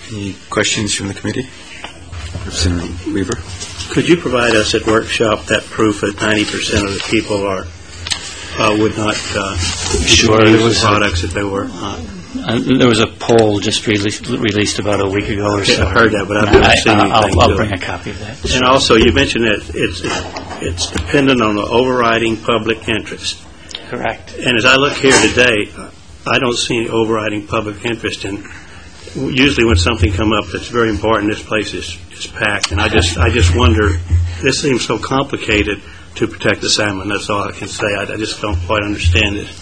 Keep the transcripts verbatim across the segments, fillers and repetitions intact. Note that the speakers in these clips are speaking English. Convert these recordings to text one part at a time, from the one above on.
Any questions from the committee? Representative Weaver. Could you provide us at workshop that proof that ninety percent of the people are uh, would not uh, sure, use there was the products if they were not? Uh, there was a poll just released, released about a week ago or okay, so. I've heard that, but I've never I, seen I'll, anything. I'll, I'll bring a copy of that. And also, you mentioned that it's it's dependent on the overriding public interest. Correct. And as I look here today, I don't see any overriding public interest in. Usually, when something comes up that's very important, this place is, is packed, and I just I just wonder. This seems so complicated to protect the salmon. That's all I can say. I, I just don't quite understand it.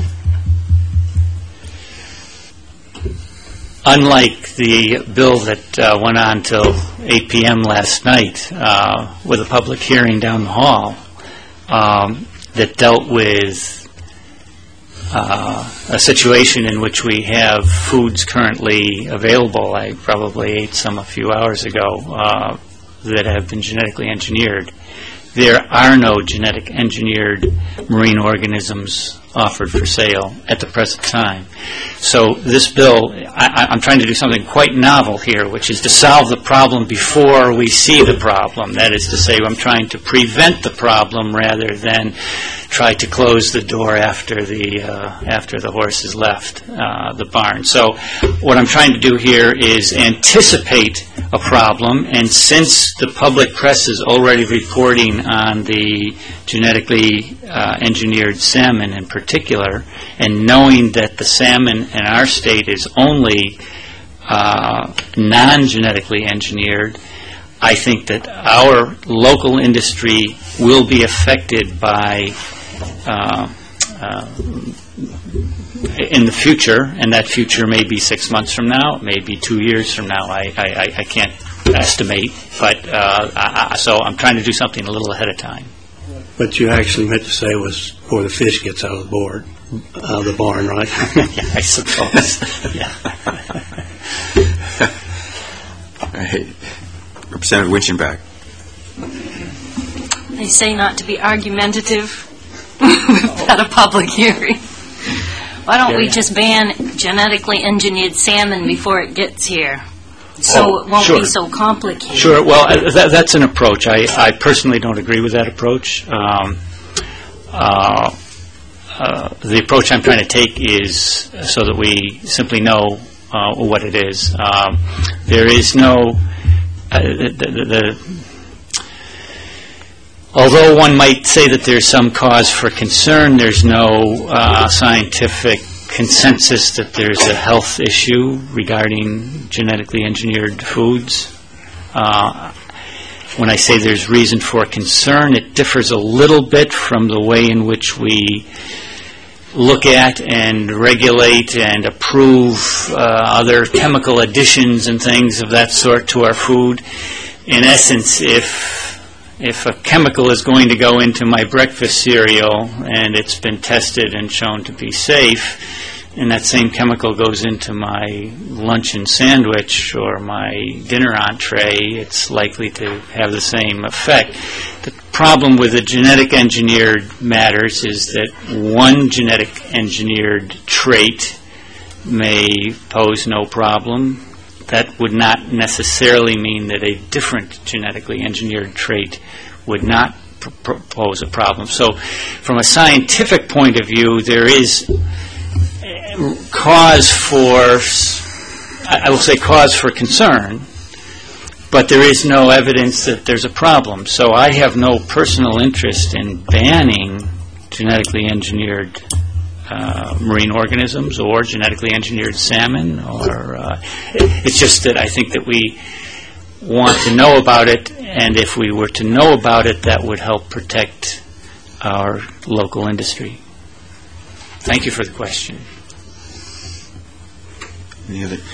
Unlike the bill that uh, went on till eight p.m. last night uh, with a public hearing down the hall um, that dealt with uh, a situation in which we have foods currently available, I probably ate some a few hours ago, uh, that have been genetically engineered. There are no genetic engineered marine organisms offered for sale at the present time. So this bill, I, I'm trying to do something quite novel here, which is to solve the problem before we see the problem. That is to say, I'm trying to prevent the problem rather than try to close the door after the uh, after the horse has left uh, the barn. So what I'm trying to do here is anticipate a problem, and since the public press is already reporting on the genetically uh, engineered salmon in particular, and knowing that the salmon in our state is only uh, non-genetically engineered, I think that our local industry will be affected by uh, uh, in the future, and that future may be six months from now, it may be two years from now. I, I, I can't estimate, but uh, I, I, so I'm trying to do something a little ahead of time. What you actually meant to say was before the fish gets out of the board, out of the barn, right? Yeah, I suppose. Yeah. All right. Representative Winchenbach. They say not to be argumentative. We've had a public hearing. Why don't we just ban genetically engineered salmon before it gets here? So Oh, it won't sure. be so complicated. Sure. Well, uh, that, that's an approach. I, I personally don't agree with that approach. Um, uh, uh, the approach I'm trying to take is so that we simply know uh, what it is. Um, there is no uh, the, the, the although one might say that there's some cause for concern, there's no uh, scientific consensus that there's a health issue regarding genetically engineered foods. Uh, when I say there's reason for concern, it differs a little bit from the way in which we look at and regulate and approve uh, other chemical additions and things of that sort to our food. In essence, if If a chemical is going to go into my breakfast cereal and it's been tested and shown to be safe, and that same chemical goes into my luncheon sandwich or my dinner entree, it's likely to have the same effect. The problem with the genetic engineered matters is that one genetic engineered trait may pose no problem. That would not necessarily mean that a different genetically engineered trait would not pr- pose a problem. So from a scientific point of view, there is cause for, I will say cause for concern, but there is no evidence that there's a problem. So I have no personal interest in banning genetically engineered Uh, marine organisms or genetically engineered salmon, or uh, it's just that I think that we want to know about it, and if we were to know about it, that would help protect our local industry. Thank you for the question. Any other?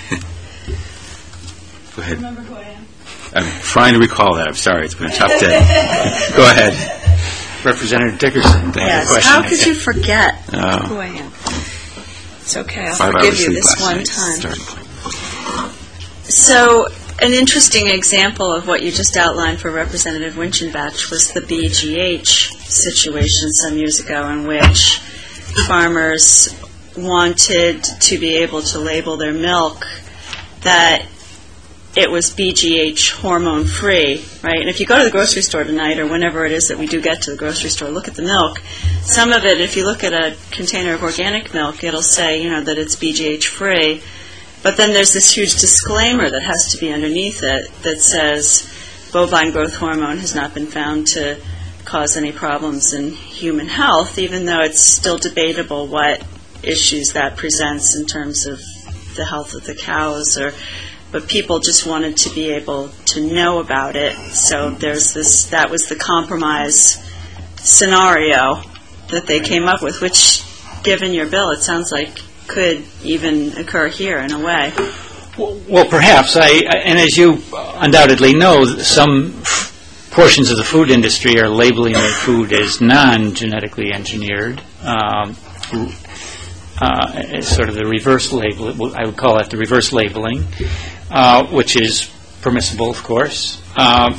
Go ahead. Remember who I am? I'm trying to recall that. I'm sorry. It's been a tough day. Go ahead. Representative Dickerson, thank Yes, you for the question. how could you forget Uh, who I am? It's okay, I'll Five forgive hours you sleep this last one night. time. Starting point. So, an interesting example of what you just outlined for Representative Winchenbach was the B G H situation some years ago, in which farmers wanted to be able to label their milk that it was B G H hormone-free, right? And if you go to the grocery store tonight, or whenever it is that we do get to the grocery store, look at the milk. Some of it, if you look at a container of organic milk, it'll say, you know, that it's B G H-free. But then there's this huge disclaimer that has to be underneath it that says bovine growth hormone has not been found to cause any problems in human health, even though it's still debatable what issues that presents in terms of the health of the cows. Or, but people just wanted to be able to know about it. So there's this. That was the compromise scenario that they came up with, which, given your bill, it sounds like could even occur here in a way. Well, perhaps. I, I and as you undoubtedly know, some f- portions of the food industry are labeling their food as non-genetically engineered. Um, uh, it's sort of the reverse label. I would call it the reverse labeling, uh, which is permissible, of course. Um,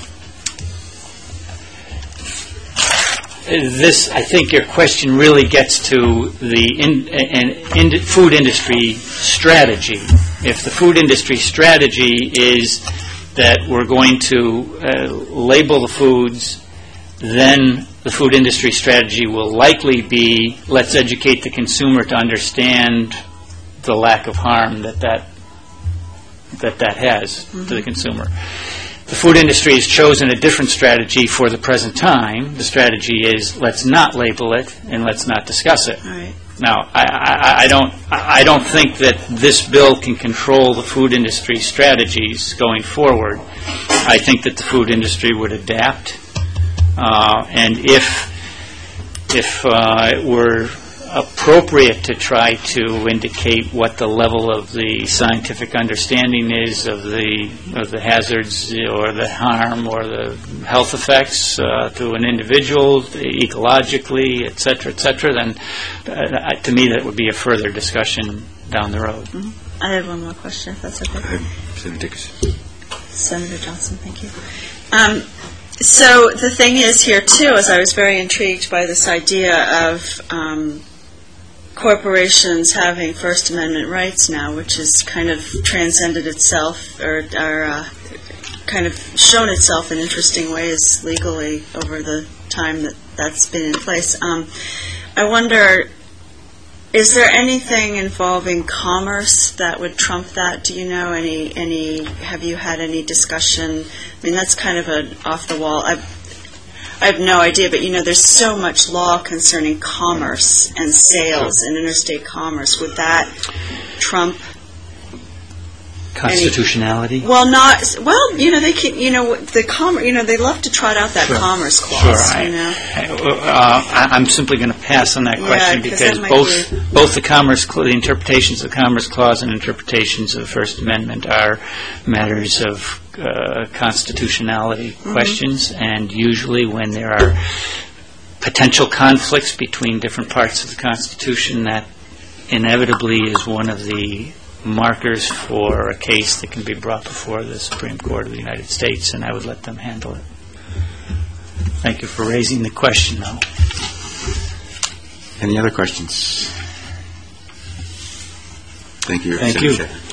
This, I think, your question really gets to the in, in, in food industry strategy. If the food industry strategy is that we're going to uh, label the foods, then the food industry strategy will likely be, let's educate the consumer to understand the lack of harm that that, that, that has mm-hmm. to the consumer. The food industry has chosen a different strategy for the present time. The strategy is let's not label it and let's not discuss it. All right. Now, I, I, I don't, I don't think that this bill can control the food industry strategies going forward. I think that the food industry would adapt, uh, and if, if uh, it were appropriate to try to indicate what the level of the scientific understanding is of the of the hazards or the harm or the health effects uh, to an individual ecologically, et cetera, et cetera, then uh, to me that would be a further discussion down the road. Mm-hmm. I have one more question, if that's okay. Senator Dickerson. Senator Johnson, thank you. Um, so the thing is here, too, is I was very intrigued by this idea of um, corporations having First Amendment rights now, which has kind of transcended itself, or, or uh, kind of shown itself in interesting ways legally over the time that that's been in place. Um, I wonder, is there anything involving commerce that would trump that? Do you know any, any, have you had any discussion? I mean, that's kind of an off-the-wall. I've, I have no idea, but, you know, there's so much law concerning commerce and sales and interstate commerce. Would that trump constitutionality? Any, well, not well. You know, they can. You know, the commerce. You know, they love to trot out that sure. commerce clause. Sure. You know, I, uh, I, I'm simply going to pass on that yeah, question because both be... both the commerce cl- the interpretations of the Commerce Clause and interpretations of the First Amendment are matters of uh, constitutionality mm-hmm. questions, and usually when there are potential conflicts between different parts of the Constitution, that inevitably is one of the markers for a case that can be brought before the Supreme Court of the United States, and I would let them handle it. Thank you for raising the question, though. Any other questions? Thank you. Thank Senator you. Shea.